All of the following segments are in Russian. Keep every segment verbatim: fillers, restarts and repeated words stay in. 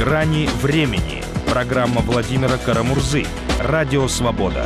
Грани времени. Программа Владимира Карамурзы. Радио «Свобода».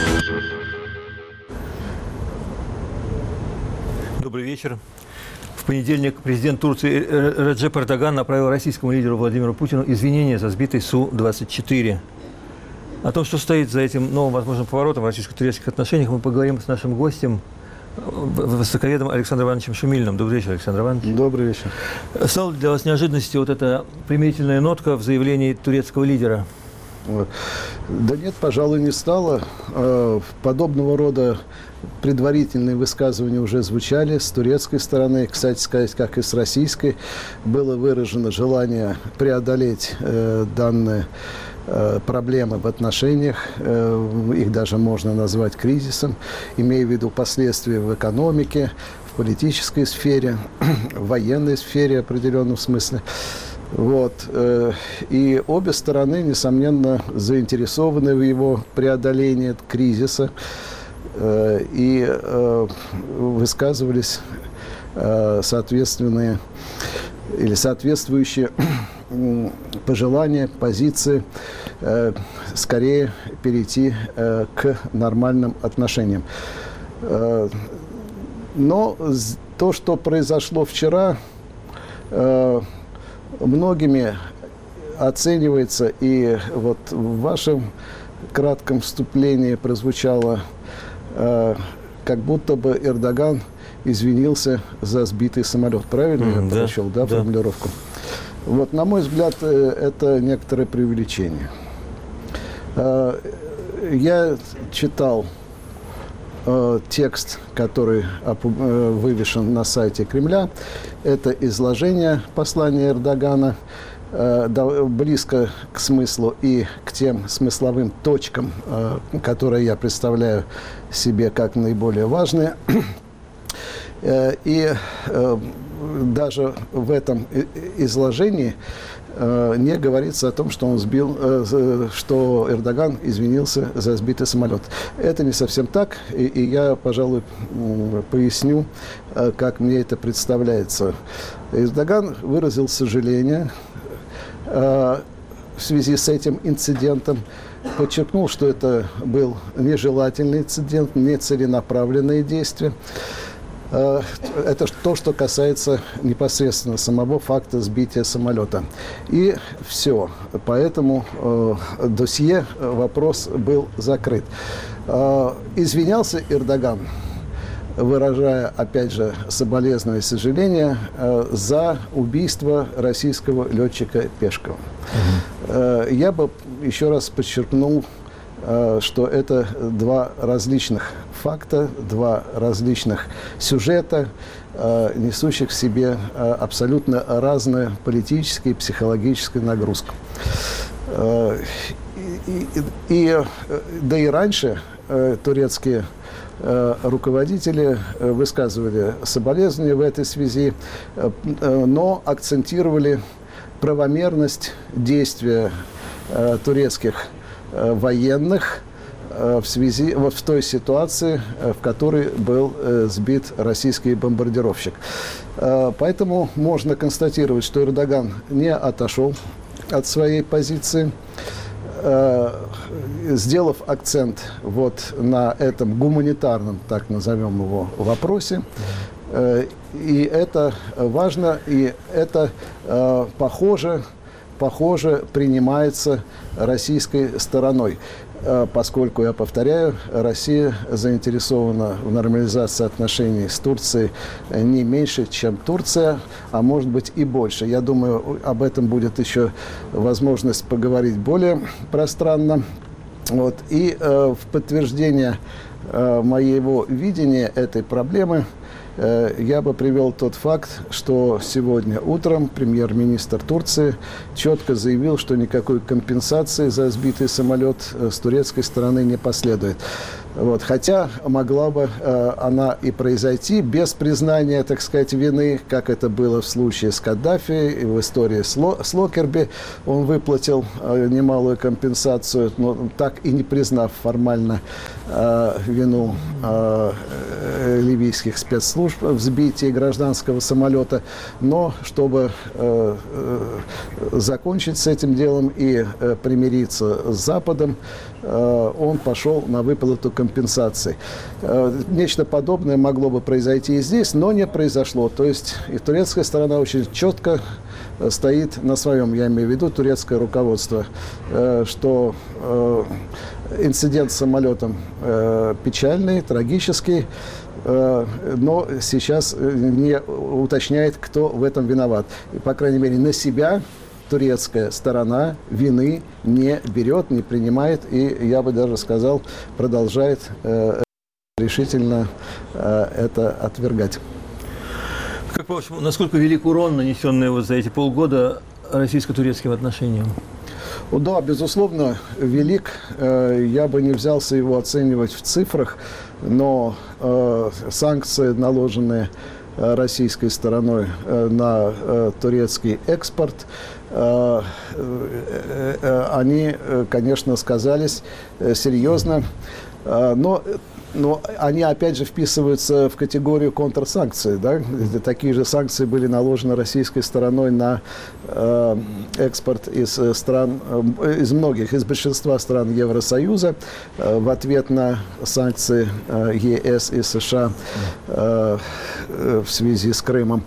Добрый вечер. В понедельник президент Турции Реджеп Эрдоган направил российскому лидеру Владимиру Путину извинения за сбитый Су двадцать четыре. О том, что стоит за этим новым возможным поворотом в российско-турецких отношениях, мы поговорим с нашим гостем, востоковедом Александром Ивановичем Шумилиным. Добрый вечер, Александр Иванович. Добрый вечер. Стала для вас неожиданностью вот эта примирительная нотка в заявлении турецкого лидера? Да нет, пожалуй, не стало. Подобного рода предварительные высказывания уже звучали с турецкой стороны. Кстати сказать, как и с российской, было выражено желание преодолеть данные проблемы в отношениях, их даже можно назвать кризисом, имея в виду последствия в экономике, в политической сфере, в военной сфере в определенном смысле. Вот. И обе стороны, несомненно, заинтересованы в его преодолении кризиса и высказывались соответственные или соответствующие пожелания, позиции, э, скорее перейти э, к нормальным отношениям. Э, но то, что произошло вчера, э, многими оценивается, и вот в вашем кратком вступлении прозвучало, э, как будто бы Эрдоган извинился за сбитый самолет. Правильно mm, я да, прочел, да, да. формулировку? Вот, на мой взгляд, это некоторое преувеличение. Я читал текст, который вывешен на сайте Кремля. Это изложение послания Эрдогана, близко к смыслу и к тем смысловым точкам, которые я представляю себе как наиболее важные. И даже в этом изложении э, не говорится о том, что он сбил, э, что Эрдоган извинился за сбитый самолет. Это не совсем так, и, и я, пожалуй, поясню, э, как мне это представляется. Эрдоган выразил сожаление э, в связи с этим инцидентом, подчеркнул, что это был нежелательный инцидент, нецеленаправленные действия. Это то, что касается непосредственно самого факта сбития самолета. И все. Поэтому э, досье, вопрос был закрыт. Э, извинялся Эрдоган, выражая, опять же, соболезнования и сожаления э, за убийство российского летчика Пешкова. Mm-hmm. Э, я бы еще раз подчеркнул, что это два различных факта, два различных сюжета, несущих в себе абсолютно разную политическую и психологическую нагрузку. И, и, и, да и раньше турецкие руководители высказывали соболезнования в этой связи, но акцентировали правомерность действия турецких военных в связи вот в той ситуации, в которой был сбит российский бомбардировщик. Поэтому можно констатировать, что Эрдоган не отошел от своей позиции, сделав акцент вот на этом гуманитарном, так назовем его, вопросе. И это важно, и это похоже похоже, принимается российской стороной, поскольку, я повторяю, Россия заинтересована в нормализации отношений с Турцией не меньше, чем Турция, а может быть и больше. Я думаю, об этом будет еще возможность поговорить более пространно. Вот. И э, в подтверждение э, моего видения этой проблемы я бы привел тот факт, что сегодня утром премьер-министр Турции четко заявил, что никакой компенсации за сбитый самолет с турецкой стороны не последует. Вот. Хотя могла бы э, она и произойти без признания, так сказать, вины, как это было в случае с Каддафи и в истории с, Ло, с Локерби. Он выплатил э, немалую компенсацию, но так и не признав формально э, вину э, э, ливийских спецслужб в сбитии гражданского самолета. Но чтобы э, э, закончить с этим делом и э, примириться с Западом, э, он пошел на выплату компенсации. Нечто подобное могло бы произойти и здесь, но не произошло. То есть и турецкая сторона очень четко стоит на своем, я имею в виду турецкое руководство, что инцидент с самолетом печальный, трагический, но сейчас не уточняет, кто в этом виноват. И, по крайней мере, на себя турецкая сторона вины не берет, не принимает и, я бы даже сказал, продолжает э, решительно э, это отвергать. Как по-вашему, насколько велик урон, нанесенный вот за эти полгода российско-турецким отношениям? Да, безусловно, велик. Э, я бы не взялся его оценивать в цифрах, но э, санкции, наложенные российской стороной на турецкий экспорт, они, конечно, сказались серьезно, но, но они, опять же, вписываются в категорию контрсанкций. Да? Такие же санкции были наложены российской стороной на экспорт из стран, из многих, из большинства стран Евросоюза в ответ на санкции ЕС и США в связи с Крымом.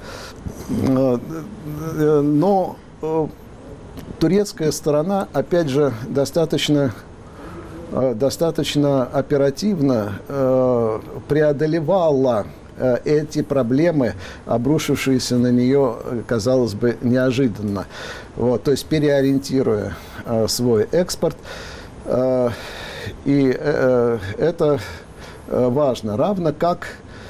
Но турецкая сторона, опять же, достаточно, достаточно оперативно преодолевала эти проблемы, обрушившиеся на нее, казалось бы, неожиданно. Вот, то есть переориентируя свой экспорт. И это важно. Равно как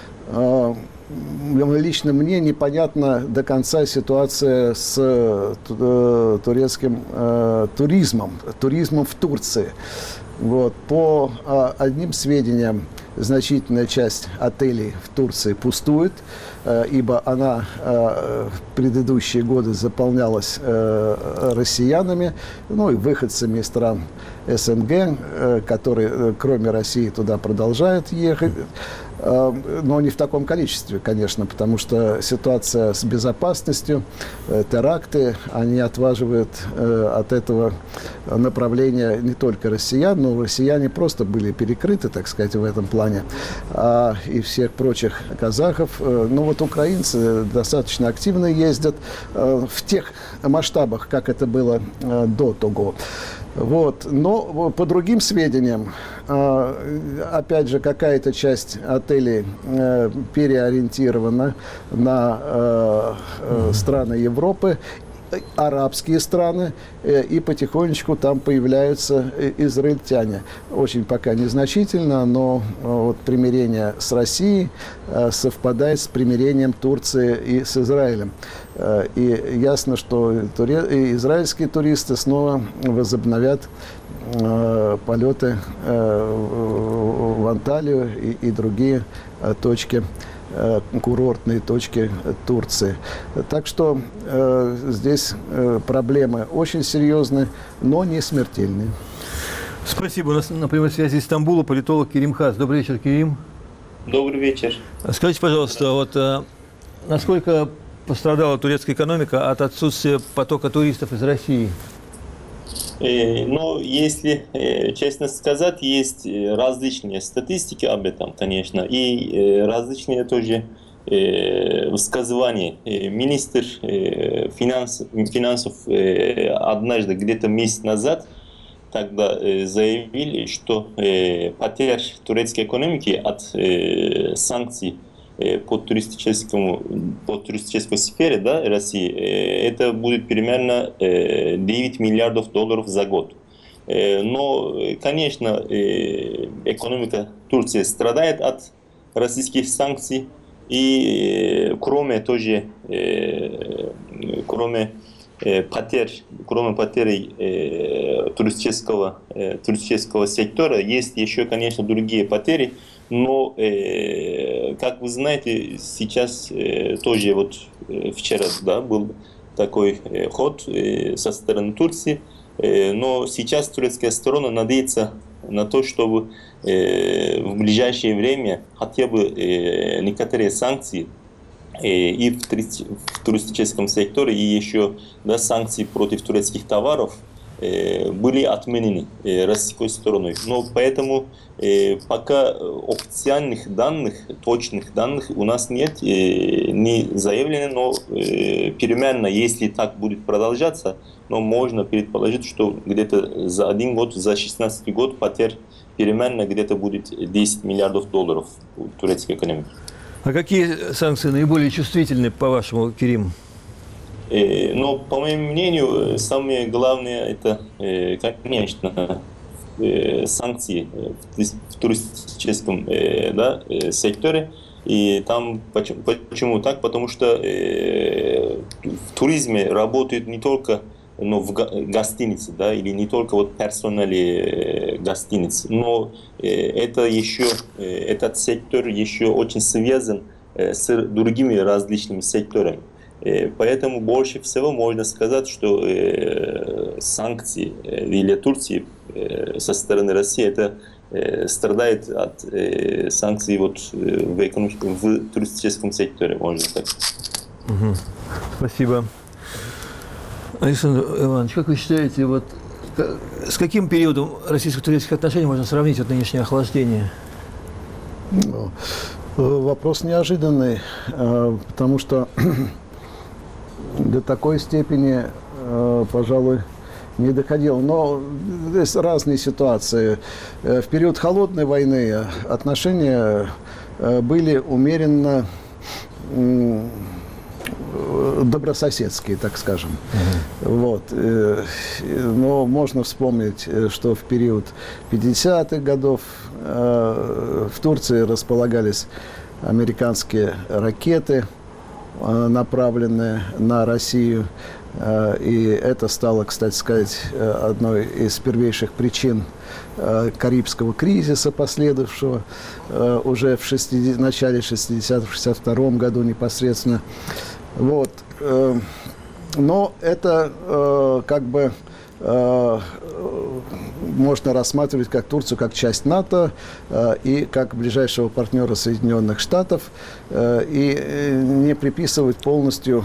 лично мне непонятна до конца ситуация с э, турецким э, туризмом, туризмом в Турции. Вот. По э, одним сведениям, значительная часть отелей в Турции пустует, э, ибо она э, в предыдущие годы заполнялась э, россиянами, ну и выходцами из стран СНГ, э, которые, э, кроме России, туда продолжают ехать. Но не в таком количестве, конечно, потому что ситуация с безопасностью, теракты, они отваживают от этого направления не только россиян, но россияне просто были перекрыты, так сказать, в этом плане, а и всех прочих казахов. Ну вот украинцы достаточно активно ездят в тех масштабах, как это было до того. Вот. Но по другим сведениям, опять же, какая-то часть отелей переориентирована на страны Европы, арабские страны, и потихонечку там появляются израильтяне. Очень пока незначительно, но вот примирение с Россией совпадает с примирением Турции и с Израилем. И ясно, что израильские туристы снова возобновят полеты в Анталию и, и другие точки, курортные точки Турции. Так что э, здесь э, проблемы очень серьезные, но не смертельные. Спасибо. У нас на прямой связи из Стамбула политолог Керим Хас. Добрый вечер, Керим. Добрый вечер. Скажите, пожалуйста, вот э, насколько пострадала турецкая экономика от отсутствия потока туристов из России? Но если честно сказать, есть различные статистики об этом, конечно, и различные тоже высказывания. Министр финанс, финансов однажды, где-то месяц назад, тогда заявили, что потеря турецкой экономики от санкций по туристическому, по туристической сфере, да, России, это будет примерно девять миллиардов долларов за год. Но, конечно, экономика Турции страдает от российских санкций, и кроме тоже, кроме э, потерь, кроме потери э, туристического, э, туристического сектора, есть еще, конечно, другие потери. Но, э, как вы знаете, сейчас э, тоже вот э, вчера, да, был такой э, ход э, со стороны Турции, э, но сейчас турецкая сторона надеется на то, чтобы э, в ближайшее время хотя бы э, некоторые санкции э, и в, в туристическом секторе, и еще, да, санкции против турецких товаров э, были отменены э, российской стороной. Но поэтому э, пока официальных данных, точных данных у нас нет, э, не заявлено, но э, переменно, если так будет продолжаться, но можно предположить, что где-то за один год, за шестнадцатый год потерь переменно где-то будет десять миллиардов долларов у турецкой экономики. А какие санкции наиболее чувствительны, по-вашему, Керим? Э, но, по моему мнению, самое главное это, э, конечно, э, санкции в, в туристическом э, да, э, секторе. И там почему, почему так? Потому что э, в туризме работают не только, но в гостинице, да, или не только вот персонале гостиниц, но э, это еще, э, этот сектор еще очень связан э, с другими различными секторами. Э, поэтому больше всего можно сказать, что э, санкции э, для Турции э, со стороны России это э, страдает от э, санкций вот, э, в, экономи- в туристическом секторе, можно сказать. Угу. Спасибо. Александр Иванович, как вы считаете, вот, с каким периодом российско-турецких отношений можно сравнить вот нынешнее охлаждение? Ну, вопрос неожиданный, потому что до такой степени, пожалуй, не доходило. Но здесь разные ситуации. В период холодной войны отношения были умеренно добрососедские, так скажем. Uh-huh. Вот. Но можно вспомнить, что в период пятидесятых годов в Турции располагались американские ракеты, направленные на Россию. И это стало, кстати сказать, одной из первейших причин Карибского кризиса, последовавшего уже в шестидесятых, начале шестидесятых, в шестьдесят втором году непосредственно. Вот. Но это как бы можно рассматривать как Турцию как часть НАТО и как ближайшего партнера Соединенных Штатов и не приписывать полностью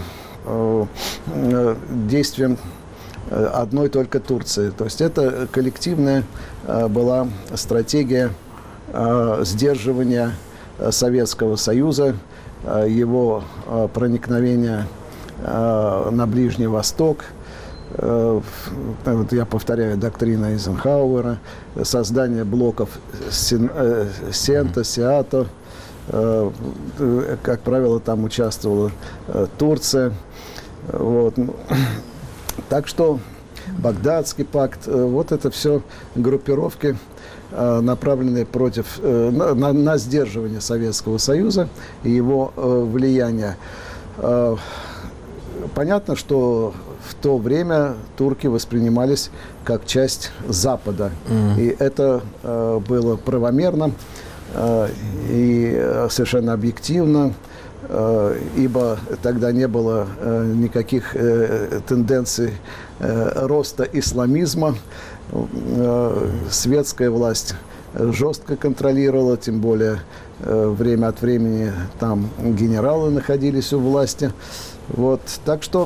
действиям одной только Турции. То есть это коллективная была стратегия сдерживания Советского Союза, его проникновения на Ближний Восток. Вот я повторяю, доктрина Эйзенхауэра, создание блоков Сента, Сиато. Как правило, там участвовала Турция. Вот. Так что Багдадский пакт, вот это все группировки, направленные против, на, на сдерживание Советского Союза и его влияния. Понятно, что в то время турки воспринимались как часть Запада. Mm. И это было правомерно и совершенно объективно, ибо тогда не было никаких тенденций роста исламизма. Светская власть жестко контролировала, тем более время от времени там генералы находились у власти. Вот. Так что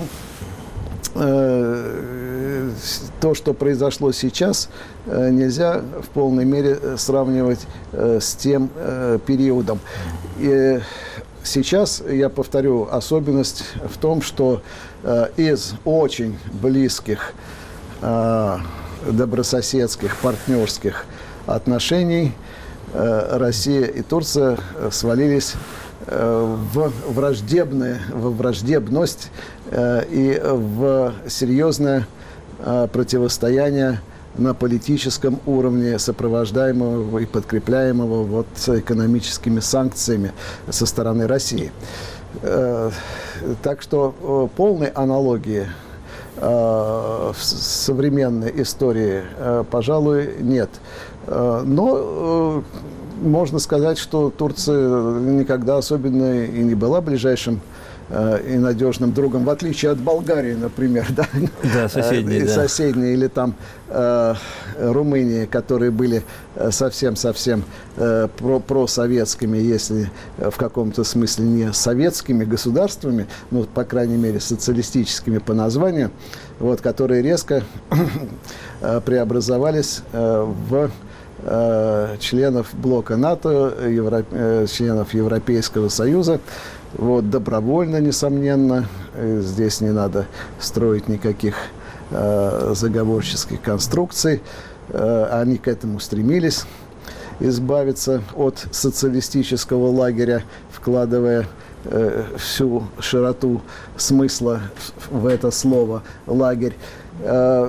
э, то, что произошло сейчас, э, нельзя в полной мере сравнивать э, с тем э, периодом. И сейчас, я повторю, особенность в том, что э, из очень близких, э, добрососедских, партнерских отношений э, Россия и Турция свалились в враждебные, во враждебность э, и в серьезное э, противостояние на политическом уровне, сопровождаемого и подкрепляемого вот экономическими санкциями со стороны России. Э, так что э, полной аналогии в современной истории, пожалуй, нет. Но можно сказать, что Турция никогда особенно и не была ближайшим и надежным другом, в отличие от Болгарии, например, да, да, соседние, да. соседние или там э, Румынии, которые были совсем-совсем э, про просоветскими, если в каком-то смысле не советскими государствами, ну, по крайней мере, социалистическими по названию, вот, которые резко преобразовались э, в э, членов блока НАТО, Евро, э, членов Европейского Союза. Вот, добровольно, несомненно, здесь не надо строить никаких э, заговорческих конструкций. Э, они к этому стремились, избавиться от социалистического лагеря, вкладывая э, всю широту смысла в это слово «лагерь». Э,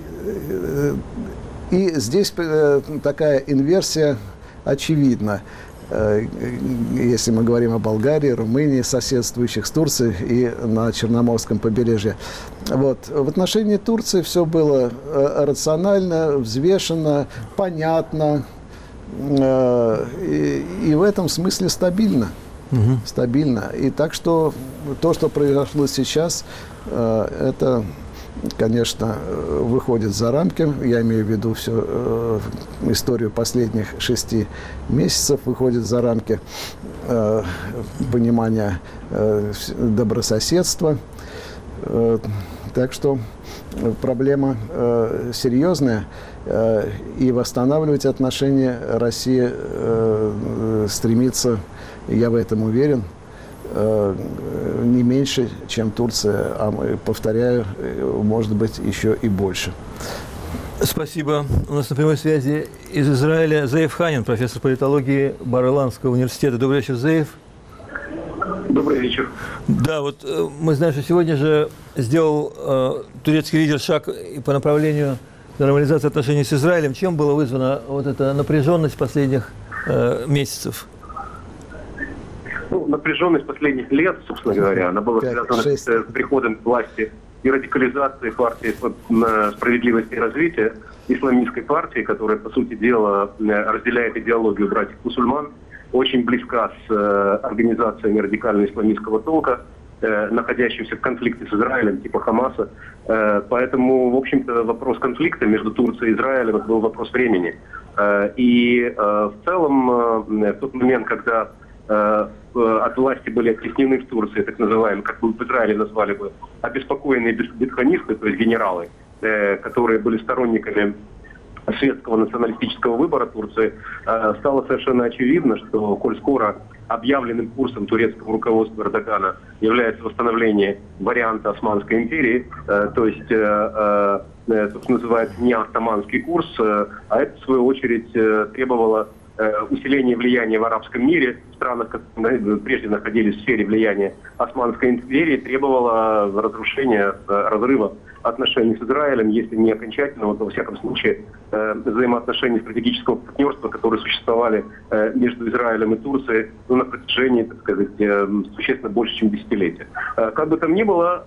и здесь э, такая инверсия очевидна. Если мы говорим о Болгарии, Румынии, соседствующих с Турцией и на Черноморском побережье. Вот. В отношении Турции все было рационально, взвешенно, понятно и, и в этом смысле стабильно. Угу. Стабильно. И так что то, что произошло сейчас, это, конечно, выходит за рамки, я имею в виду всю э, историю последних шести месяцев, выходит за рамки э, понимания э, добрососедства. Э, так что проблема э, серьезная, э, и восстанавливать отношения Россия э, стремится, я в этом уверен, не меньше, чем Турция, а, повторяю, может быть, еще и больше. Спасибо. У нас на прямой связи из Израиля Зеев Ханин, профессор политологии Бар-Иланского университета. Добрый вечер, Зеев. Добрый вечер. Да, вот мы знаем, что сегодня же сделал э, турецкий лидер шаг по направлению нормализации отношений с Израилем. Чем была вызвана вот эта напряженность последних э, месяцев? Ну, напряженность последних лет, собственно говоря, она была связана с, с приходом к власти и радикализацией партии «Справедливости и развития», исламистской партии, которая, по сути дела, разделяет идеологию братьев-мусульман, очень близка с организациями радикально-исламистского толка, находящимся в конфликте с Израилем, типа Хамаса. Поэтому, в общем-то, вопрос конфликта между Турцией и Израилем был вопрос времени. И в целом, в тот момент, когда от власти были оттеснены в Турции, так называемые, как бы в Израиле назвали бы, обеспокоенные бетханисты, то есть генералы, которые были сторонниками светского националистического выбора Турции, стало совершенно очевидно, что, коль скоро объявленным курсом турецкого руководства Эрдогана является восстановление варианта Османской империи, то есть то, что называется не оттоманский курс, а это, в свою очередь, требовало усиление влияния в арабском мире, в странах, которые прежде находились в сфере влияния Османской империи, требовало разрушения, разрыва отношений с Израилем, если не окончательного, то, во всяком случае, взаимоотношений стратегического партнерства, которые существовали между Израилем и Турцией ну, на протяжении, так сказать, существенно больше, чем десятилетия. Как бы там ни было,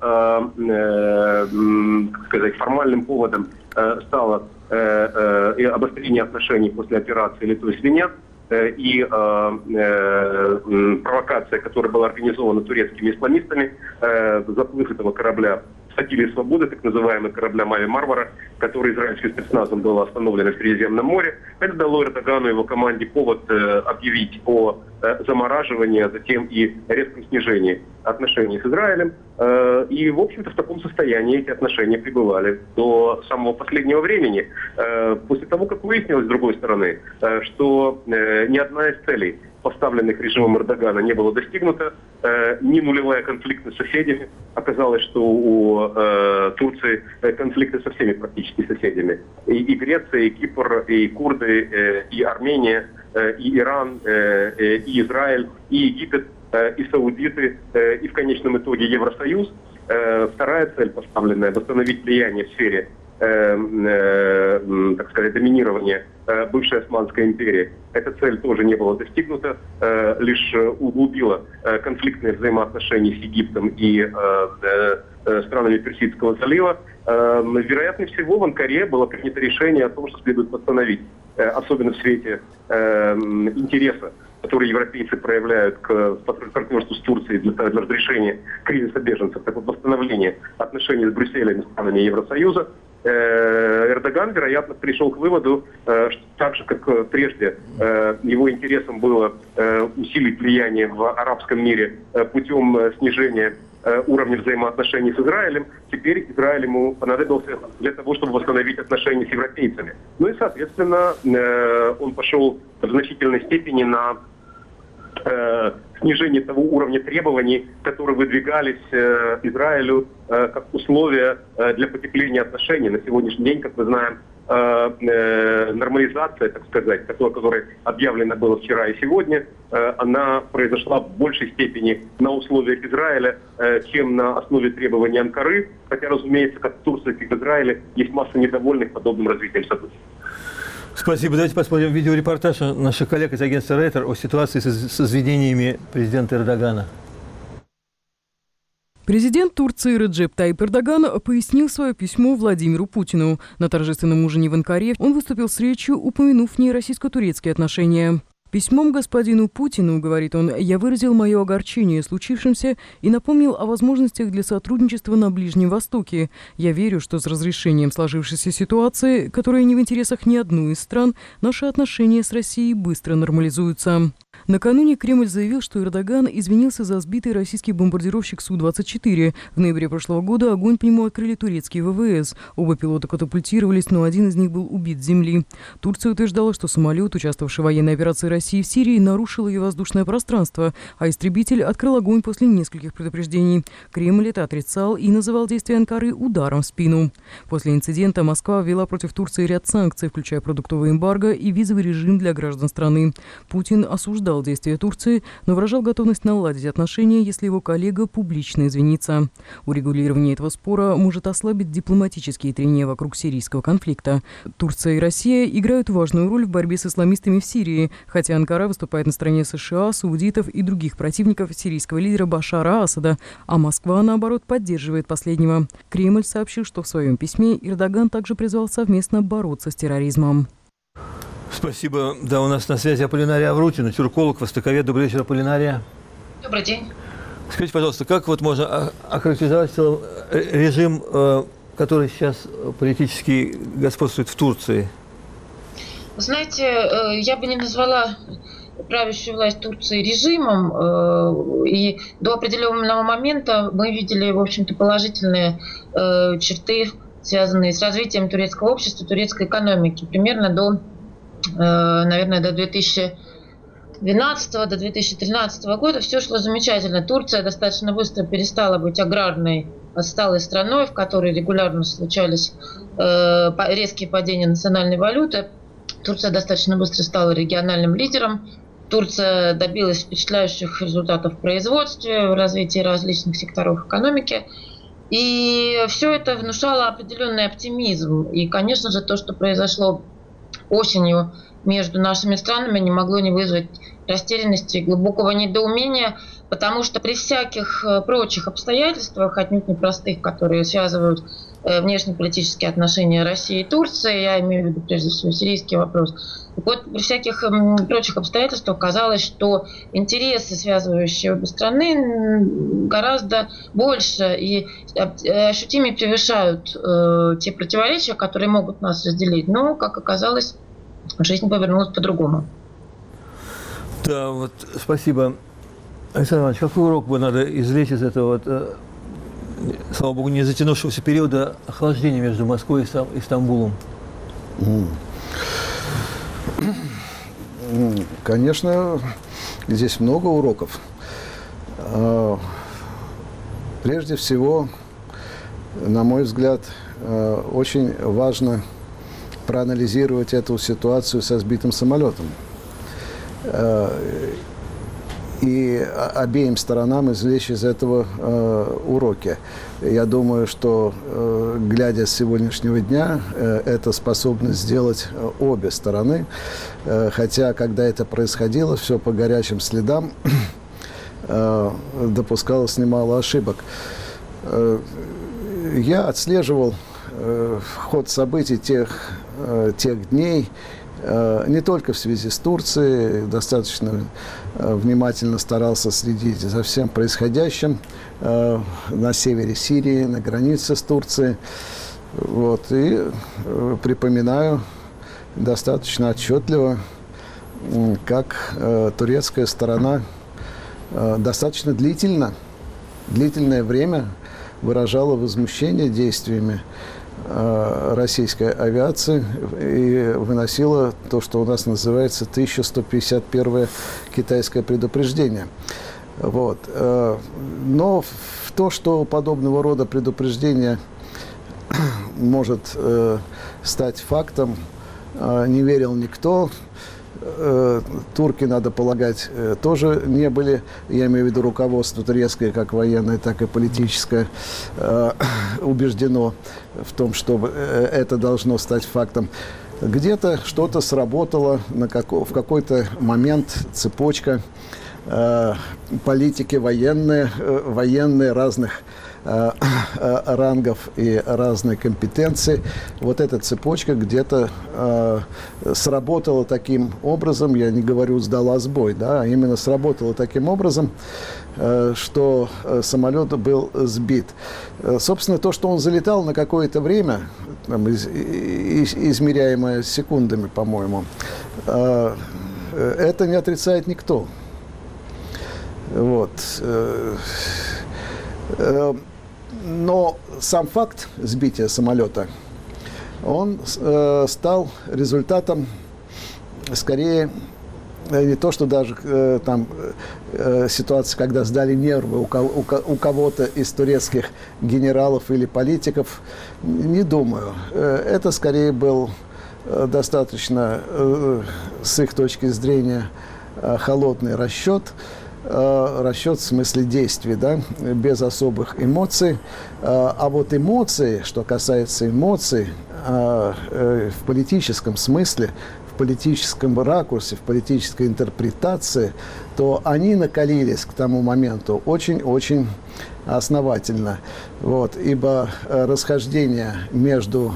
так сказать, формальным поводом стало и обострение отношений после операции «Литой свинец», и э, э, провокация, которая была организована турецкими исламистами, э, заплыв этого корабля «Сатили свободы», так называемого корабля «Мави Мармара», который израильским спецназом был остановлен в Средиземном море, это дало Эрдогану и его команде повод э, объявить о э, замораживании, а затем и резком снижении отношений с Израилем. Э, и, в общем-то, в таком состоянии эти отношения пребывали до самого последнего времени. Э, после того, как выяснилось, с другой стороны, э, что э, ни одна из целей, поставленных режимом Эрдогана, не было достигнуто. Э, ни нулевая конфликтность с соседями. Оказалось, что у э, Турции конфликты со всеми практически соседями. И, и Греция, и Кипр, и курды, э, и Армения, э, и Иран, э, э, и Израиль, и Египет, э, и саудиты, э, и в конечном итоге Евросоюз. Э, вторая цель поставленная – восстановить влияние в сфере Э, э, так сказать, доминирования э, бывшей Османской империи. Эта цель тоже не была достигнута, э, лишь углубила э, конфликтные взаимоотношения с Египтом и э, странами Персидского залива. Вероятно всего, в Анкаре было принято решение о том, что следует восстановить, особенно в свете интереса, которые европейцы проявляют к партнерству с Турцией для, для разрешения кризиса беженцев, так вот восстановление отношений с Брюсселем и странами Евросоюза. Эрдоган, вероятно, пришел к выводу, что так же, как прежде, его интересом было усилить влияние в арабском мире путем снижения уровня взаимоотношений с Израилем, теперь Израиль ему понадобился для того, чтобы восстановить отношения с европейцами. Ну и, соответственно, он пошел в значительной степени на снижение того уровня требований, которые выдвигались э, Израилю э, как условия э, для потепления отношений. На сегодняшний день, как мы знаем, э, э, нормализация, так сказать, которая, которая объявлена была вчера и сегодня, э, она произошла в большей степени на условиях Израиля, э, чем на основе требований Анкары. Хотя, разумеется, как в Турции, так и в Израиле есть масса недовольных подобным развитием событий. Спасибо. Давайте посмотрим видеорепортаж наших коллег из агентства Рейтер о ситуации с извинениями президента Эрдогана. Президент Турции Реджеп Тайип Эрдоган пояснил свое письмо Владимиру Путину. На торжественном ужине в Анкаре он выступил с речью, упомянув в ней российско-турецкие отношения. Письмом господину Путину, говорит он, я выразил мое огорчение случившимся и напомнил о возможностях для сотрудничества на Ближнем Востоке. Я верю, что с разрешением сложившейся ситуации, которая не в интересах ни одной из стран, наши отношения с Россией быстро нормализуются. Накануне Кремль заявил, что Эрдоган извинился за сбитый российский бомбардировщик Су двадцать четыре. В ноябре прошлого года огонь по нему открыли турецкие ВВС. Оба пилота катапультировались, но один из них был убит с земли. Турция утверждала, что самолет, участвовавший в военной операции России в Сирии, нарушил ее воздушное пространство, а истребитель открыл огонь после нескольких предупреждений. Кремль это отрицал и называл действия Анкары ударом в спину. После инцидента Москва ввела против Турции ряд санкций, включая продуктовый эмбарго и визовый режим для граждан страны. Путин осуждал действия Турции, но выражал готовность наладить отношения, если его коллега публично извинится. Урегулирование этого спора может ослабить дипломатические трения вокруг сирийского конфликта. Турция и Россия играют важную роль в борьбе с исламистами в Сирии, хотя Анкара выступает на стороне США, саудитов и других противников сирийского лидера Башара Асада, а Москва, наоборот, поддерживает последнего. Кремль сообщил, что в своем письме Эрдоган также призвал совместно бороться с терроризмом. Спасибо. Да, у нас на связи Аполлинария Аврутина, тюрколог, востоковед. Добрый вечер, Аполлинария. Добрый день. Скажите, пожалуйста, как вот можно охарактеризовать режим, который сейчас политически господствует в Турции? Вы знаете, я бы не назвала правящую власть Турции режимом, и до определенного момента мы видели, в общем-то, положительные черты, связанные с развитием турецкого общества, турецкой экономики, примерно до, наверное, до две тысячи двенадцатого, до две тысячи тринадцатого года все шло замечательно. Турция достаточно быстро перестала быть аграрной, отсталой страной, в которой регулярно случались резкие падения национальной валюты. Турция достаточно быстро стала региональным лидером. Турция добилась впечатляющих результатов в производстве, в развитии различных секторов экономики. И все это внушало определенный оптимизм. И, конечно же, то, что произошло осенью между нашими странами, не могло не вызвать растерянности и глубокого недоумения, потому что при всяких прочих обстоятельствах, отнюдь непростых, которые связывают внешнеполитические отношения России и Турции, я имею в виду прежде всего сирийский вопрос. Так вот, при всяких прочих обстоятельствах казалось, что интересы, связывающие обе страны, гораздо больше и ощутимо превышают э, те противоречия, которые могут нас разделить. Но, как оказалось, жизнь повернулась по-другому. Да, вот спасибо. Александр Иванович, какой урок бы надо извлечь из этого, вот, слава богу, не затянувшегося периода охлаждения между Москвой и Стамбулом? Конечно, здесь много уроков. Прежде всего, на мой взгляд, очень важно проанализировать эту ситуацию со сбитым самолетом. И обеим сторонам извлечь из этого э, уроки. Я думаю, что, э, глядя с сегодняшнего дня, э, это способны сделать обе стороны. Э, хотя, когда это происходило, все по горячим следам, э, допускалось немало ошибок. Я отслеживал ход событий тех, тех дней, не только в связи с Турцией, достаточно внимательно старался следить за всем происходящим на севере Сирии, на границе с Турцией. Вот, и припоминаю достаточно отчетливо, как турецкая сторона достаточно длительно, длительное время выражала возмущение действиями российской авиации и выносила то, что у нас называется тысяча сто пятьдесят первое китайское предупреждение. Вот. Но в то, что подобного рода предупреждение может стать фактом, не верил никто. Турки, надо полагать, тоже не были, я имею в виду руководство турецкое, как военное, так и политическое, убеждено в том, что это должно стать фактом. Где-то что-то сработало, на како, в какой-то момент цепочка политики военные, военные разных рангов и разной компетенции. Вот эта цепочка где-то э, сработала таким образом, я не говорю сдала сбой, да, а именно сработала таким образом, э, что самолет был сбит. Э, собственно, то, что он залетал на какое-то время, там, из, из, измеряемое секундами, по-моему, э, это не отрицает никто. Вот. Э, э, Но сам факт сбития самолета, он э, стал результатом, скорее, не то, что даже э, там э, ситуация, когда сдали нервы у, ко- у, ко- у кого-то из турецких генералов или политиков, не думаю. Э, это скорее был э, достаточно, э, с их точки зрения, э, холодный расчет. Расчет в смысле действий, да, без особых эмоций. А вот эмоции, что касается эмоций, в политическом смысле, в политическом ракурсе, в политической интерпретации, то они накалились к тому моменту очень-очень основательно. Вот, ибо расхождение между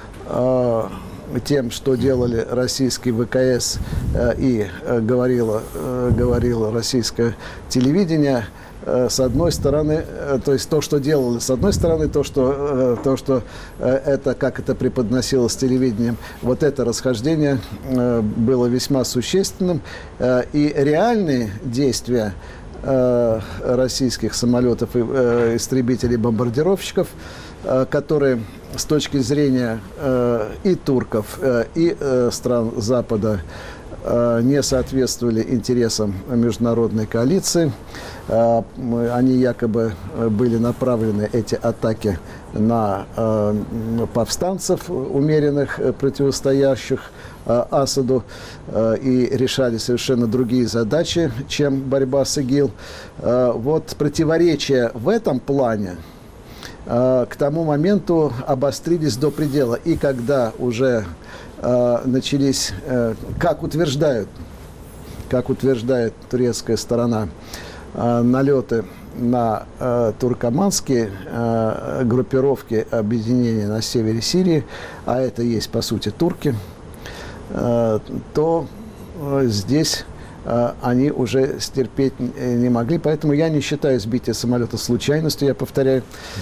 тем, что делали российский ВКС э, и э, говорило, э, говорило российское телевидение, э, с одной стороны, э, то есть то, что делали с одной стороны, то, что, э, то, что э, это, как это преподносилось телевидением, вот это расхождение э, было весьма существенным, э, и реальные действия э, российских самолетов и э, истребителей-бомбардировщиков, э, которые с точки зрения э, и турков, э, и э, стран Запада э, не соответствовали интересам международной коалиции. Э, они якобы были направлены, эти атаки, на э, повстанцев умеренных, противостоящих э, Асаду, э, и решали совершенно другие задачи, чем борьба с ИГИЛ. Э, вот противоречия в этом плане к тому моменту обострились до предела. И когда уже э, начались, э, как утверждают, как утверждает турецкая сторона, э, налеты на э, туркоманские э, группировки объединения на севере Сирии, а это есть, по сути, турки, э, то э, здесь они уже стерпеть не могли. Поэтому я не считаю сбитие самолета случайностью, я повторяю.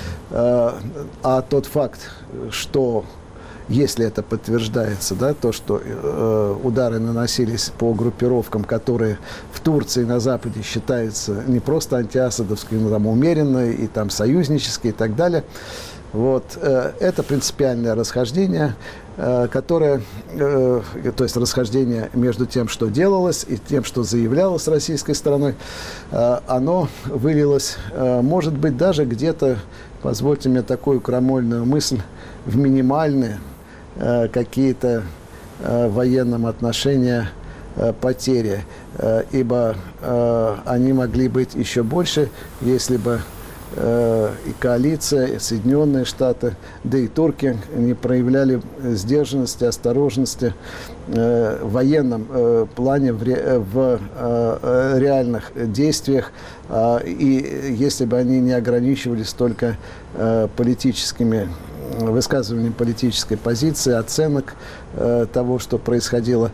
А тот факт, что, если это подтверждается, да, то, что э, удары наносились по группировкам, которые в Турции на Западе считаются не просто антиасадовскими, но там умеренные и там союзнические и так далее. Вот, э, это принципиальное расхождение, э, которое, э, то есть расхождение между тем, что делалось, и тем, что заявлялось российской стороной, э, оно вылилось, э, может быть, даже где-то, позвольте мне такую крамольную мысль, в минимальные э, какие-то э, в военном отношении э, потери, э, ибо э, они могли быть еще больше, если бы и коалиция, и Соединенные Штаты, да и турки не проявляли сдержанности, осторожности в военном плане, в реальных действиях. И если бы они не ограничивались только политическими высказыванием политической позиции, оценок того, что происходило.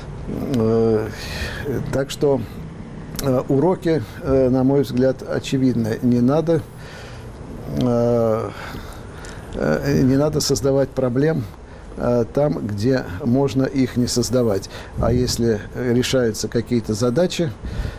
Так что уроки, на мой взгляд, очевидны. Не надо, не надо создавать проблем там, где можно их не создавать. А если решаются какие-то задачи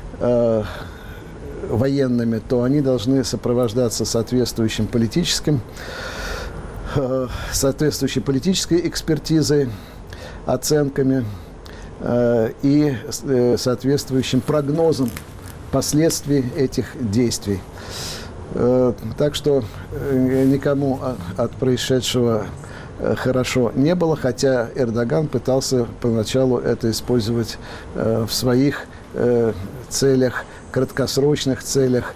военными, то они должны сопровождаться соответствующим политическим, соответствующей политической экспертизой, оценками и соответствующим прогнозом последствий этих действий. Так что никому от происшедшего хорошо не было, хотя Эрдоган пытался поначалу это использовать в своих целях, краткосрочных целях,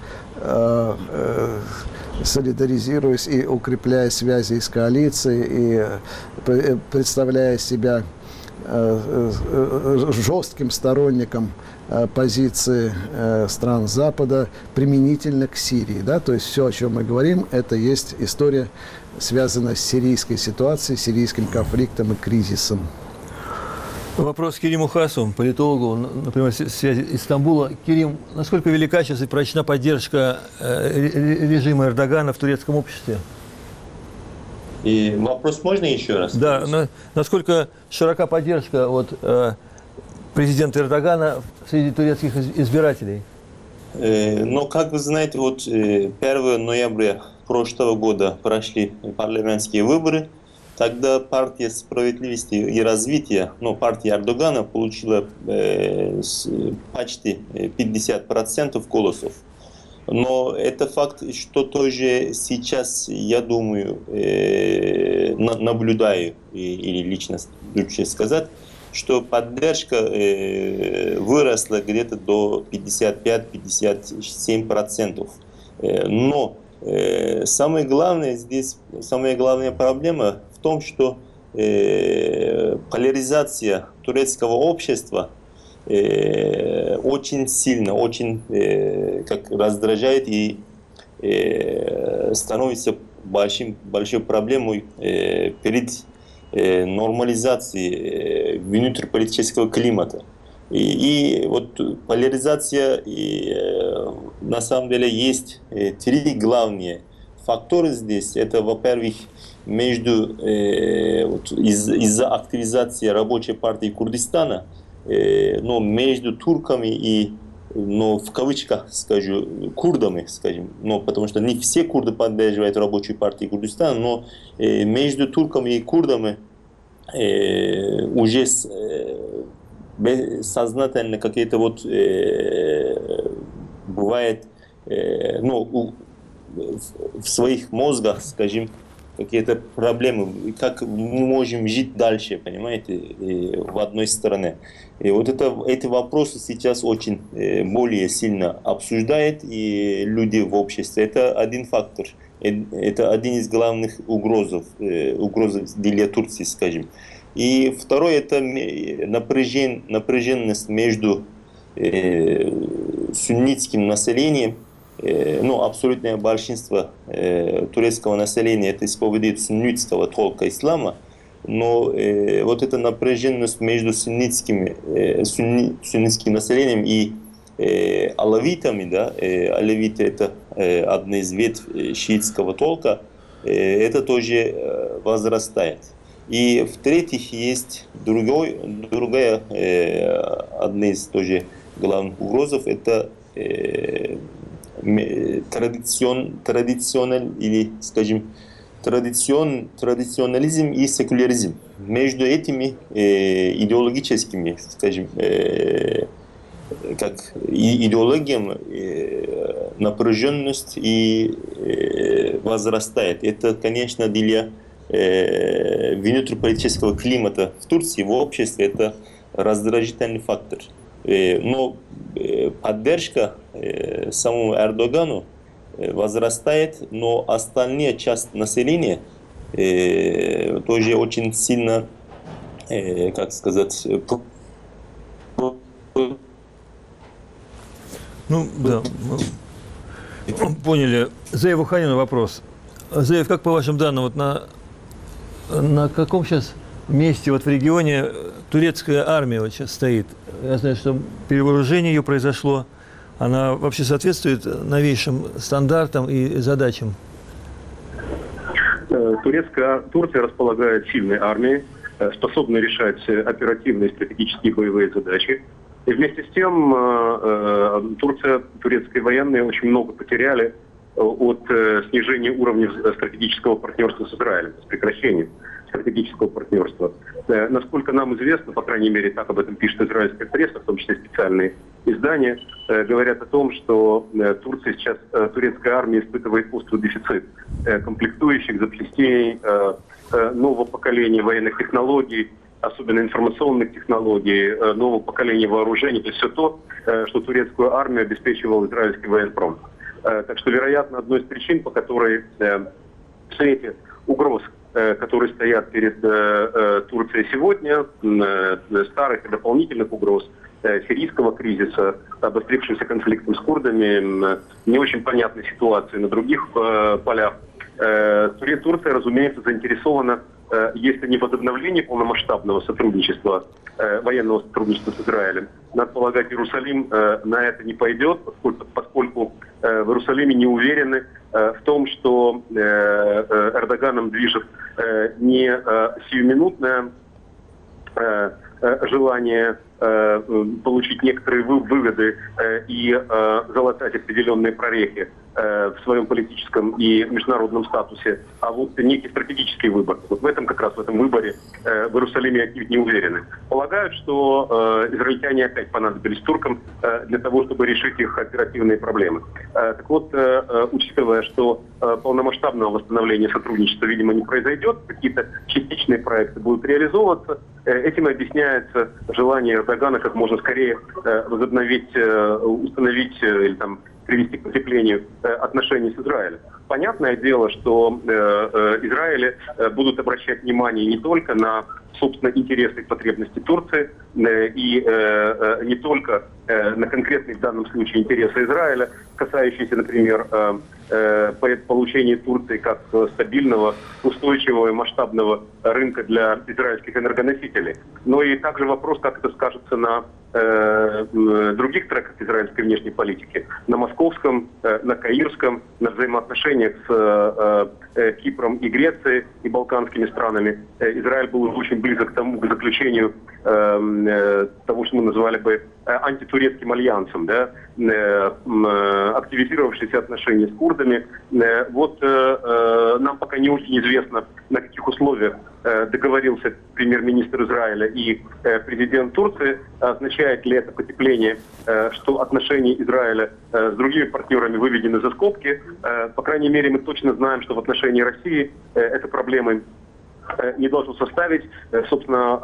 солидаризируясь и укрепляя связи с коалицией, и представляя себя жестким сторонником позиции стран Запада применительно к Сирии. Да? То есть все, о чем мы говорим, это есть история, связанная с сирийской ситуацией, сирийским конфликтом и кризисом. Вопрос Кериму Хасу, политологу, например, связи Истамбула. Керим, насколько велика сейчас и прочна поддержка режима Эрдогана в турецком обществе? И вопрос можно еще раз? Да, на, насколько широка поддержка от э, президента Эрдогана среди турецких избирателей? Э, ну, как вы знаете, вот э, первого ноября прошлого года прошли парламентские выборы. Тогда партия справедливости и развития, ну, партия Эрдогана получила э, с, почти пятьдесят процентов голосов. Но это факт, что тоже сейчас, я думаю, э, наблюдаю, или лично лучше сказать, что поддержка э, выросла где-то до пятьдесят пять — пятьдесят семь процентов. Э, но э, самое главное здесь, самая главная проблема в том, что э, поляризация турецкого общества Э, очень сильно, очень э, как раздражает и э, становится большим, большой проблемой э, перед э, нормализацией э, внутриполитического климата. И, и вот поляризация, и, э, на самом деле есть э, три главные фактора здесь. Это, во-первых, между э, вот, из, из-за активизации рабочей партии Курдистана, но между турками и, ну, в кавычках скажу, курдами, скажем, ну, потому что не все курды поддерживают рабочую партию Курдистана, но э, между турками и курдами э, уже э, сознательно какие-то вот э, бывает, э, ну, у, в, в своих мозгах, скажем, какие-то проблемы, как мы можем жить дальше, понимаете, в одной стороне. И вот это, эти вопросы сейчас очень более сильно обсуждают и люди в обществе. Это один фактор, это один из главных угрозов, угроз для Турции, скажем. И второе, это напряжен, напряженность между суннитским населением. Ну, абсолютное большинство э, турецкого населения это исповедует суннитского толка ислама, но э, вот эта напряженность между суннитским, э, сунни, суннитским населением и э, алавитами, да, э, алавиты это э, одна из ветвь шиитского толка, э, это тоже э, возрастает. И в-третьих, есть другой, другая, э, одна из тоже главных угрозов, это э, Традицион, традициональ или, скажем, традицион, традиционализм и секуляризм. Между этими э, идеологическими, скажем, э, как идеологиями э, напряженность и э, возрастает. Это, конечно, для э, внутриполитического климата в Турции, в обществе, это раздражительный фактор. Но поддержка самому Эрдогану возрастает, но остальная часть населения э, тоже очень сильно, э, как сказать, ну да, поняли. Заеву Ханину вопрос. Заев, как по вашим данным, вот на, на каком сейчас месте вот в регионе турецкая армия вот сейчас стоит? Я знаю, что перевооружение ее произошло. Она вообще соответствует новейшим стандартам и задачам? Турецкая, Турция располагает сильной армией, способной решать оперативные и стратегические боевые задачи. И вместе с тем Турция, турецкие военные очень много потеряли от снижения уровня стратегического партнерства с Израилем, с прекращением стратегического партнерства. Насколько нам известно, по крайней мере, так об этом пишет израильская пресса, в том числе специальные издания, говорят о том, что Турция сейчас, турецкая армия испытывает острый дефицит комплектующих, запчастей, нового поколения военных технологий, особенно информационных технологий, нового поколения вооружений. То есть все то, что турецкую армию обеспечивал израильский военпром. Так что, вероятно, одной из причин, по которой в свете угроз, которые стоят перед Турцией сегодня, старых и дополнительных угроз, сирийского кризиса, обострившимся конфликтом с курдами, не очень понятной ситуации на других полях, Турция, разумеется, заинтересована, если не в возобновлении полномасштабного сотрудничества, военного сотрудничества с Израилем. Надо полагать, Иерусалим на это не пойдет, поскольку, поскольку в Иерусалиме не уверены в том, что Эрдоганом движет не сиюминутное желание получить некоторые выгоды и залатать определенные прорехи в своем политическом и международном статусе, а вот некий стратегический выбор. Вот в этом как раз, в этом выборе в Иерусалиме отнюдь не уверены. Полагают, что израильтяне опять понадобились туркам для того, чтобы решить их оперативные проблемы. Так вот, учитывая, что полномасштабного восстановления сотрудничества, видимо, не произойдет, какие-то частичные проекты будут реализовываться, этим объясняется желание Эрдогана как можно скорее возобновить, установить или там привести к потеплению отношений с Израилем. Понятное дело, что э, э, Израиль э, будут обращать внимание не только на, собственно, интересы и потребности Турции, э, и э, э, не только э, на конкретные в данном случае интересы Израиля, касающиеся, например, э, э, получения Турции как стабильного, устойчивого и масштабного рынка для израильских энергоносителей. Но и также вопрос, как это скажется на э, других треках израильской внешней политики, на московском, э, на каирском, на взаимоотношениях с э, э, Кипром и Грецией и балканскими странами. Э, Израиль был очень близок к тому, к заключению э, э, того, что мы назвали бы э, антитурецким альянсом, да, э, э, активизировавшиеся отношения с курдами. Э, вот э, э, нам пока не очень известно, на каких условиях э, договорился премьер-министр Израиля и э, президент Турции. Означает ли это потепление, э, что отношения Израиля э, с другими партнерами выведены за скобки? Э, по крайней мере, мы точно знаем, что в отношении России э, это проблемы не должен составить. Собственно,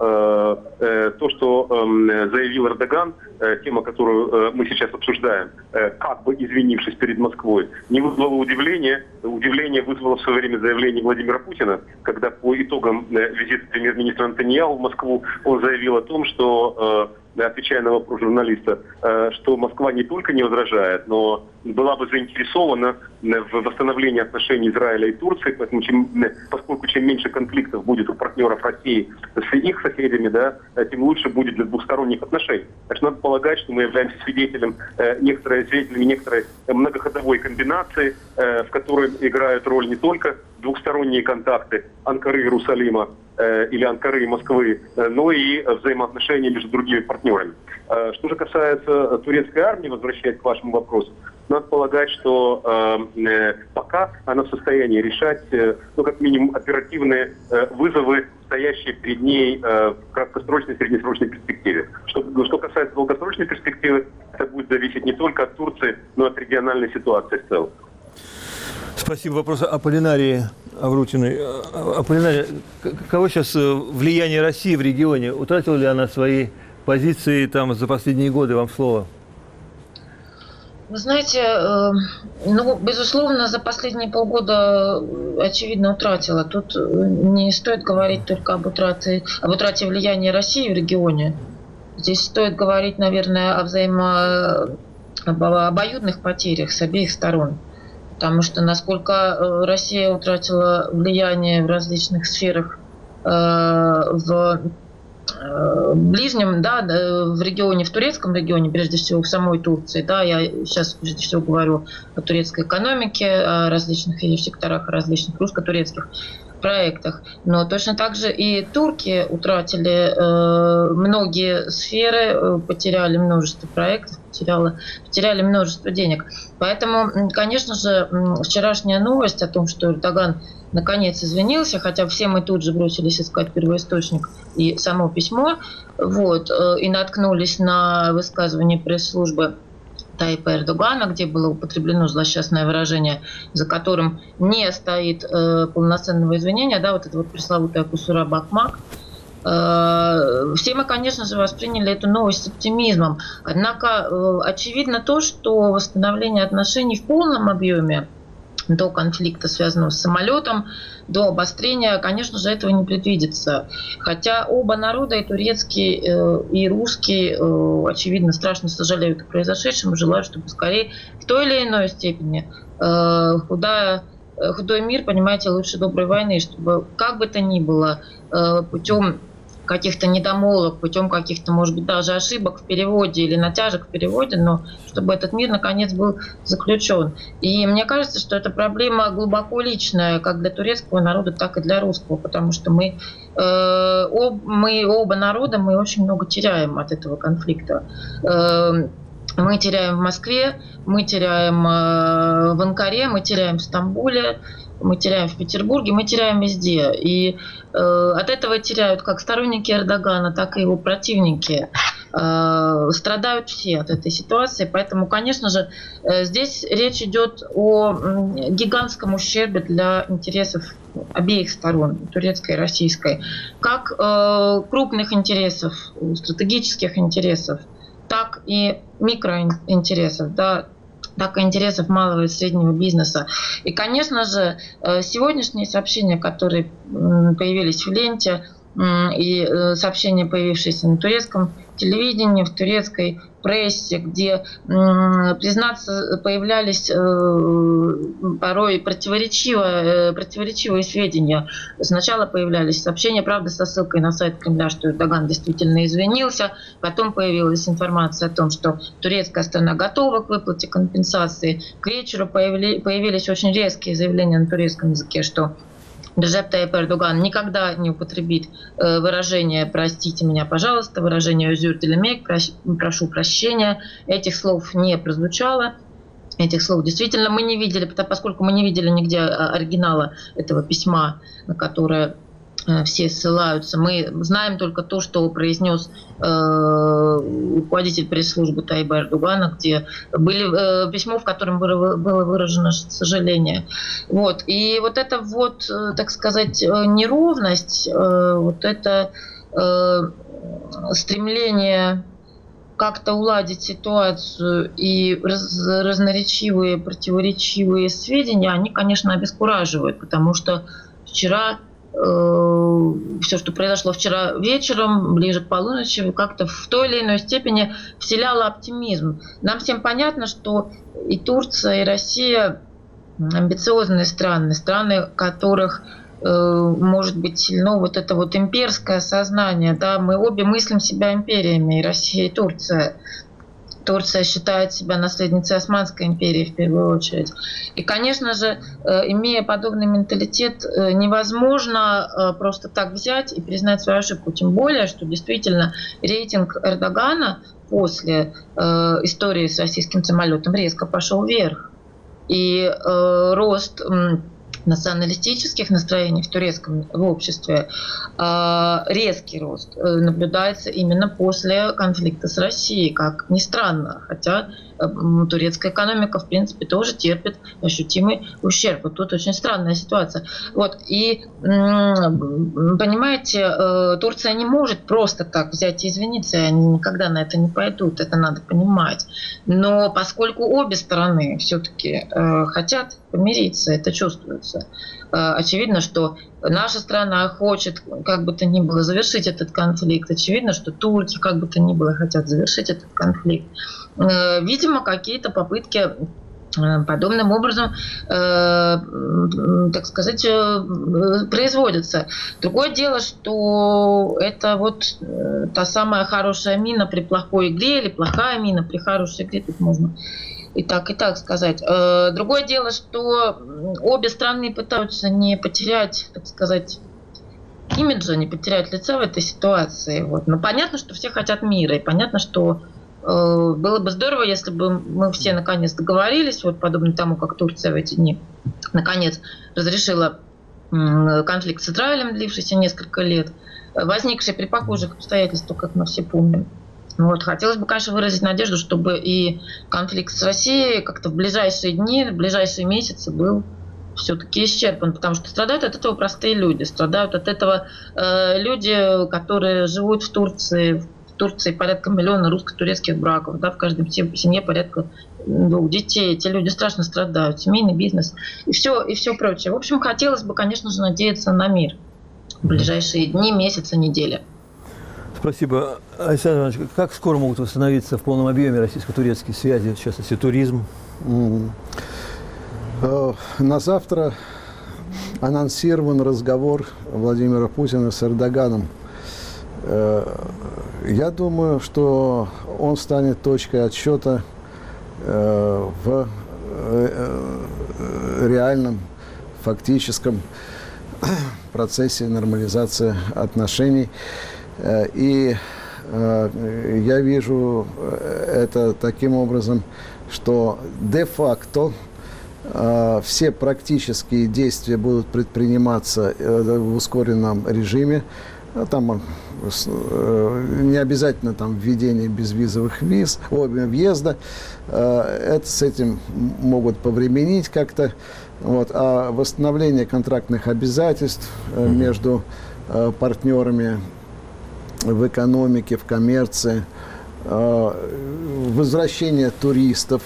то, что заявил Эрдоган, тема, которую мы сейчас обсуждаем, как бы извинившись перед Москвой, не вызвало удивления. Удивление вызвало в свое время заявление Владимира Путина, когда по итогам визита премьер-министра Нетаньяху в Москву он заявил о том, что, отвечая на вопрос журналиста, что Москва не только не возражает, но была бы заинтересована в восстановлении отношений Израиля и Турции, поэтому чем, поскольку чем меньше конфликтов будет у партнеров России с их соседями, да, тем лучше будет для двухсторонних отношений. Так что надо полагать, что мы являемся свидетелем некоторой, свидетелями некоторой многоходовой комбинации, в которой играют роль не только двухсторонние контакты Анкары и Иерусалима или Анкары и Москвы, но и взаимоотношения между другими партнерами. Что же касается турецкой армии, возвращаясь к вашему вопросу, надо полагать, что э, пока она в состоянии решать, э, ну, как минимум, оперативные э, вызовы, стоящие перед ней э, в краткосрочной и среднесрочной перспективе. Что, что касается долгосрочной перспективы, это будет зависеть не только от Турции, но и от региональной ситуации в целом. Спасибо. Вопрос о Аполлинарии Аврутиной. Аполлинария, каково сейчас влияние России в регионе? Утратила ли она свои позиции там за последние годы? Вам слово. Вы знаете, ну, безусловно, за последние полгода, очевидно, утратила. Тут не стоит говорить только об утрате, об утрате влияния России в регионе. Здесь стоит говорить, наверное, о взаимо... об обоюдных потерях с обеих сторон. Потому что насколько Россия утратила влияние в различных сферах в ближнем, да, в регионе, в турецком регионе, прежде всего в самой Турции, да, я сейчас прежде всего говорю о турецкой экономике, о различных ее секторах, о различных русско-турецких проектах. Но точно так же и турки утратили э, многие сферы, э, потеряли множество проектов, потеряли, потеряли множество денег. Поэтому, конечно же, вчерашняя новость о том, что Эрдоган наконец извинился, хотя все мы тут же бросились искать первоисточник и само письмо, вот, э, и наткнулись на высказывание пресс-службы Тайипа Эрдогана, где было употреблено злосчастное выражение, за которым не стоит э, полноценного извинения, да, вот это вот пресловутая кусура бакмак. Э, все мы, конечно же, восприняли эту новость с оптимизмом. Однако э, очевидно то, что восстановление отношений в полном объеме до конфликта, связанного с самолетом, до обострения, конечно же, этого не предвидится. Хотя оба народа, и турецкий, и русский, очевидно, страшно сожалеют о произошедшем и желают, чтобы скорее в той или иной степени худая, худой мир, понимаете, лучше доброй войны, чтобы как бы то ни было путем каких-то недомолвок, путем каких-то, может быть, даже ошибок в переводе или натяжек в переводе, но чтобы этот мир, наконец, был заключен. И мне кажется, что эта проблема глубоко личная как для турецкого народа, так и для русского, потому что мы, э, об, мы оба народа, мы очень много теряем от этого конфликта. Э, мы теряем в Москве, мы теряем э, в Анкаре, мы теряем в Стамбуле, мы теряем в Петербурге, мы теряем везде. И э, от этого теряют как сторонники Эрдогана, так и его противники. Э, страдают все от этой ситуации. Поэтому, конечно же, э, здесь речь идет о э, гигантском ущербе для интересов обеих сторон, турецкой и российской. Как э, крупных интересов, стратегических интересов, так и микроинтересов, да, так и интересов малого и среднего бизнеса. И, конечно же, сегодняшние сообщения, которые появились в ленте, и сообщения, появившиеся на турецком телевидении, в турецкой прессе, где, признаться, появлялись порой противоречивые, противоречивые сведения. Сначала появлялись сообщения, правда, со ссылкой на сайт Кремля, что Эрдоган действительно извинился. Потом появилась информация о том, что турецкая сторона готова к выплате компенсации. К вечеру появили, появились очень резкие заявления на турецком языке, что Реджеп Тайип Эрдоган никогда не употребит э, выражение «простите меня, пожалуйста», выражение «özür dilemek», «прошу прощения». Этих слов не прозвучало. Этих слов действительно мы не видели, поскольку мы не видели нигде оригинала этого письма, на которое э, все ссылаются. Мы знаем только то, что произнес э, руководитель пресс-службы Тайипа Эрдогана, где были э, письмо, в котором было, было выражено сожаление. Вот. И вот эта вот, э, так сказать, неровность, э, вот это э, стремление как-то уладить ситуацию и раз, разноречивые, противоречивые сведения, они, конечно, обескураживают, потому что вчера э, все, что произошло вчера вечером, ближе к полуночи, как-то в той или иной степени вселяло оптимизм. Нам всем понятно, что и Турция, и Россия амбициозные страны, страны, которых может быть сильно вот это вот имперское сознание. Да? Мы обе мыслим себя империями, и Россия, и Турция. Турция считает себя наследницей Османской империи в первую очередь. И, конечно же, имея подобный менталитет, невозможно просто так взять и признать свою ошибку. Тем более, что действительно рейтинг Эрдогана после истории с российским самолетом резко пошел вверх. И рост националистических настроений в турецком в обществе резкий рост наблюдается именно после конфликта с Россией, как ни странно, хотя турецкая экономика, в принципе, тоже терпит ощутимый ущерб. Вот тут очень странная ситуация. Вот. И, понимаете, Турция не может просто так взять и извиниться, и они никогда на это не пойдут, это надо понимать. Но поскольку обе стороны все-таки хотят помириться, это чувствуется. Очевидно, что наша страна хочет, как бы то ни было, завершить этот конфликт. Очевидно, что турки, как бы то ни было, хотят завершить этот конфликт. Видимо, какие-то попытки подобным образом, э, так сказать, производятся. Другое дело, что это вот та самая хорошая мина при плохой игре или плохая мина при хорошей игре, тут можно и так, и так сказать. Другое дело, что обе страны пытаются не потерять, так сказать, имиджа, не потерять лица в этой ситуации. Вот. Но понятно, что все хотят мира, и понятно, что э, было бы здорово, если бы мы все наконец договорились, вот подобно тому, как Турция в эти дни наконец разрешила э, конфликт с Израилем, длившийся несколько лет, возникший при похожих обстоятельствах, как мы все помним. Вот. Хотелось бы, конечно, выразить надежду, чтобы и конфликт с Россией как-то в ближайшие дни, в ближайшие месяцы был все-таки исчерпан, потому что страдают от этого простые люди, страдают от этого э, люди, которые живут в Турции. В Турции порядка миллиона русско-турецких браков, да, в каждой семье порядка двух детей. Эти люди страшно страдают, семейный бизнес и все, и все прочее. В общем, хотелось бы, конечно же, надеяться на мир в ближайшие дни, месяцы, недели. Спасибо. Александр Иванович, как скоро могут восстановиться в полном объеме российско-турецкие связи, в частности, туризм? Mm. Uh, на завтра анонсирован разговор Владимира Путина с Эрдоганом. Uh, я думаю, что он станет точкой отсчета uh, в uh, реальном, фактическом процессе нормализации отношений. И э, я вижу это таким образом, что де-факто э, все практические действия будут предприниматься э, в ускоренном режиме. Там э, не обязательно там введение безвизовых виз, о, въезда. Э, это с этим могут повременить как-то. Вот. А восстановление контрактных обязательств э, между э, партнерами в экономике, в коммерции, возвращение туристов.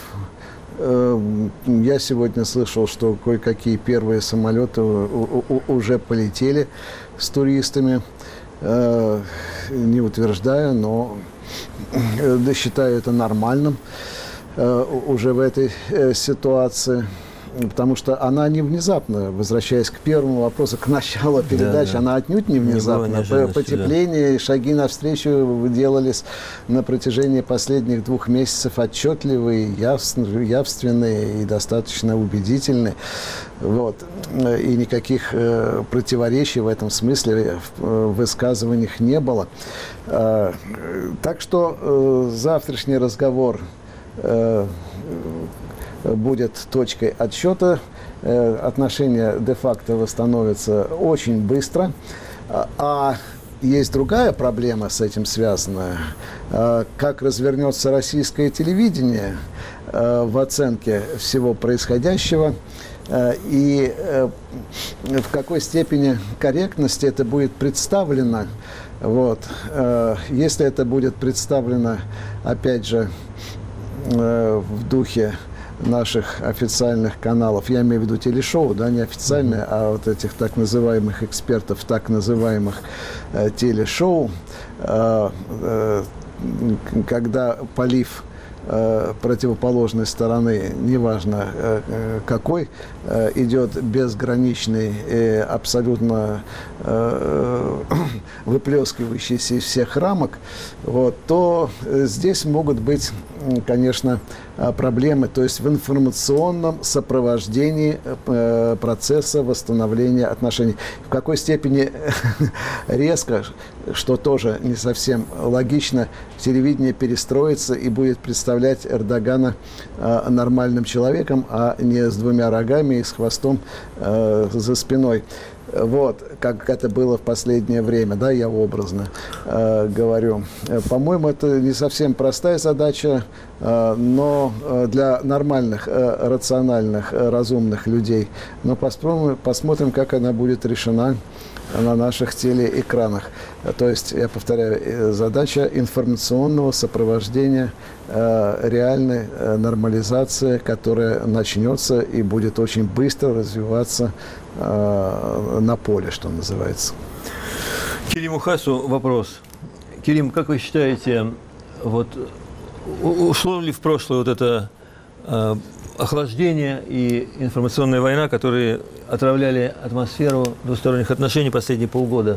Я сегодня слышал, что кое-какие первые самолеты уже полетели с туристами. Не утверждаю, но считаю это нормальным уже в этой ситуации. Потому что она не внезапно, возвращаясь к первому вопросу, к началу передачи, да, да. она отнюдь не внезапно. Не Потепление и шаги навстречу делались на протяжении последних двух месяцев отчетливые, явственные и достаточно убедительные. Вот. И никаких э, противоречий в этом смысле в э, высказываниях не было. Э, так что э, завтрашний разговор э, будет точкой отсчета. Отношения де-факто восстановятся очень быстро. А есть другая проблема с этим связанная. Как развернется российское телевидение в оценке всего происходящего и в какой степени корректности это будет представлено. Вот. Если это будет представлено, опять же, в духе наших официальных каналов, я имею в виду телешоу, да, не официальные, а вот этих так называемых экспертов, так называемых э, телешоу, э, э, когда полив э, противоположной стороны, неважно э, какой, э, идет безграничный и абсолютно э, выплескивающийся из всех рамок, вот, то здесь могут быть, конечно, проблемы, то есть в информационном сопровождении э, процесса восстановления отношений. В какой степени резко, что тоже не совсем логично, телевидение перестроится и будет представлять представлять Эрдогана э, нормальным человеком, а не с двумя рогами и с хвостом э, за спиной. Вот, как это было в последнее время, да, я образно э, говорю. По-моему, это не совсем простая задача, э, но для нормальных, э, рациональных, э, разумных людей. Но посмотрим, посмотрим, как она будет решена на наших телеэкранах. То есть, я повторяю, задача информационного сопровождения э, реальной э, нормализации, которая начнется и будет очень быстро развиваться э, на поле, что называется. Кериму Хасу вопрос. Керим, как вы считаете, вот ушло ли в прошлое вот это э, охлаждение и информационная война, которые отравляли атмосферу двусторонних отношений последние полгода?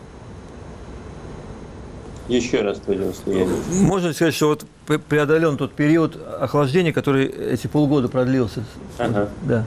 Еще раз, пожалуйста. Я... Можно ли сказать, что вот преодолен тот период охлаждения, который эти полгода продлился? Ага. Да.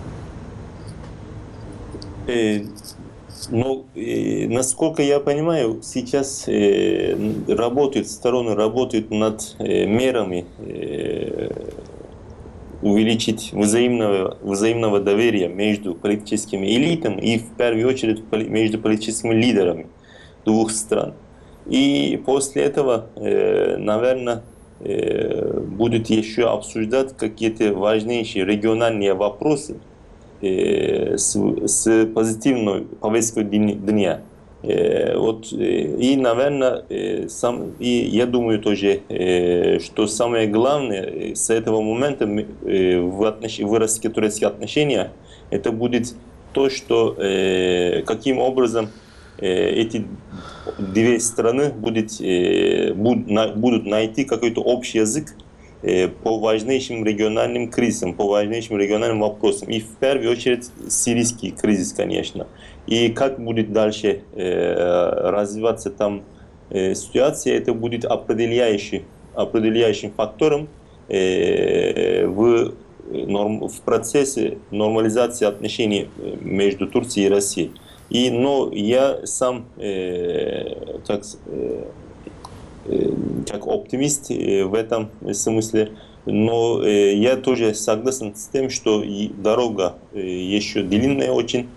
Э, ну, э, насколько я понимаю, сейчас э, работают, стороны работают над э, мерами э, увеличить взаимного, взаимного доверия между политическими элитами и в первую очередь между политическими лидерами двух стран. И после этого, э, наверное, э, будут еще обсуждать какие-то важнейшие региональные вопросы э, с, с позитивной повесткой дня. Э, вот, э, и, наверное, э, сам, и я думаю тоже, э, что самое главное с этого момента э, в, отнош... в российско-турецких отношениях это будет то, что э, каким образом э, эти две страны будет, э, буд, на, будут найти какой-то общий язык э, по важнейшим региональным кризисам, по важнейшим региональным вопросам. И в первую очередь сирийский кризис, конечно. И как будет дальше э, развиваться там э, ситуация, это будет определяющим, определяющим фактором э, в, норм, в процессе нормализации отношений между Турцией и Россией. И, но я сам э, как, э, как оптимист э, в этом смысле, но э, я тоже согласен с тем, что и дорога э, еще длинная очень.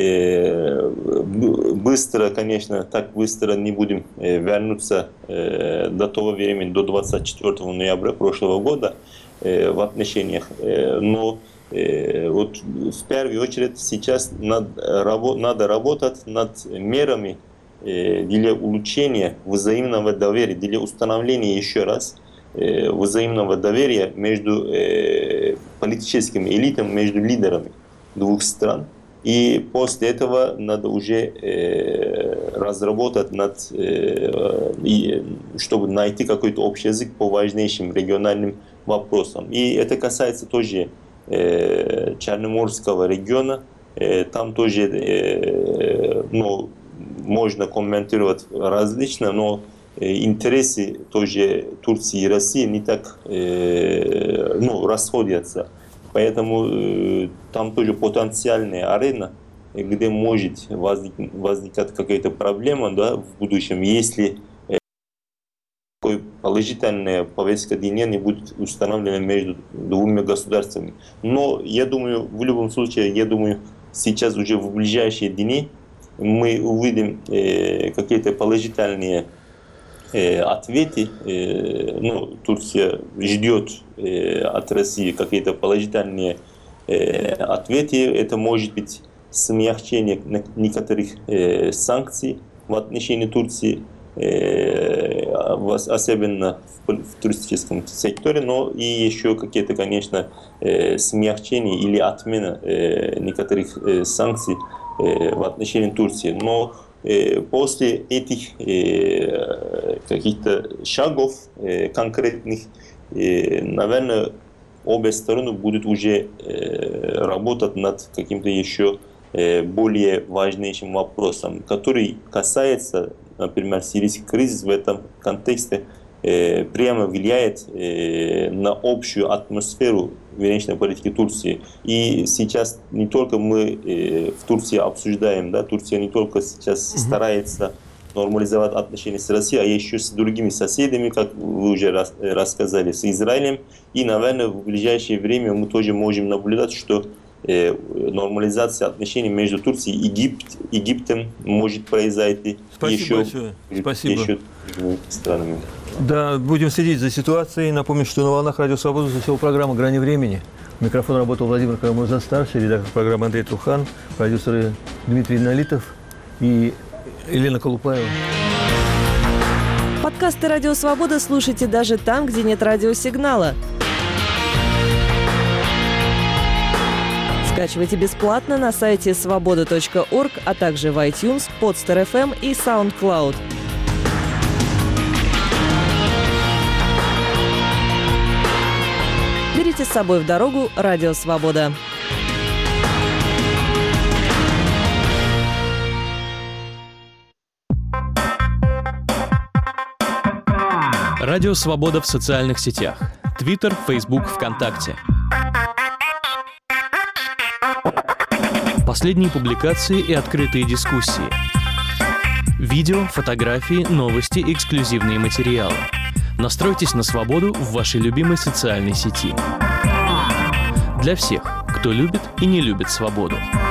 Быстро, конечно, так быстро не будем вернуться до того времени, до двадцать четвёртого ноября прошлого года в отношениях. Но вот в первую очередь сейчас надо работать над мерами для улучшения взаимного доверия, для установления еще раз взаимного доверия между политическими элитами, между лидерами двух стран. И после этого надо уже э, разработать, над, э, и, чтобы найти какой-то общий язык по важнейшим региональным вопросам. И это касается тоже э, Черноморского региона. Э, там тоже э, ну, можно комментировать различно, но э, интересы тоже Турции и России не так э, ну, расходятся. Поэтому э, там тоже потенциальная арена, где может возник, возникать какая-то проблема, да, в будущем, если э, положительная повестка дня не будет установлена между двумя государствами. Но я думаю, в любом случае, я думаю, сейчас уже в ближайшие дни мы увидим э, какие-то положительные э, ответы. Э, ну, Турция ждет от России какие-то положительные э, ответы. Это может быть смягчение некоторых э, санкций в отношении Турции, э, особенно в, в туристическом секторе, но и еще какие-то, конечно, э, смягчения или отмена э, некоторых э, санкций э, в отношении Турции. Но э, после этих э, каких-то шагов э, конкретных, и, наверное, обе стороны будут уже э, работать над каким-то еще э, более важнейшим вопросом, который касается, например, сирийский кризис в этом контексте э, прямо влияет э, на общую атмосферу внешней политики Турции. И сейчас не только мы э, в Турции обсуждаем, да, Турция не только сейчас mm-hmm. старается нормализовать отношения с Россией, а еще с другими соседями, как вы уже рас, рассказали, с Израилем. И, наверное, в ближайшее время мы тоже можем наблюдать, что э, нормализация отношений между Турцией и Египт, Египтом может произойти. Спасибо еще, большое. Спасибо. Еще странами. Да, будем следить за ситуацией. Напомню, что на волнах Радио Свобода звучала программа «Грани времени». Микрофон работал Владимир Карамурза-старший, редактор программы Андрей Трухан, продюсеры Дмитрий Налитов и Елена Колупаева. Подкасты «Радио Свобода» слушайте даже там, где нет радиосигнала. Скачивайте бесплатно на сайте свобода точка орг, а также в iTunes, Podster эф эм и SoundCloud. Берите с собой в дорогу «Радио Свобода». Радио Свобода в социальных сетях. Твиттер, Фейсбук, ВКонтакте. Последние публикации и открытые дискуссии. Видео, фотографии, новости, эксклюзивные материалы. Настройтесь на свободу в вашей любимой социальной сети. Для всех, кто любит и не любит свободу.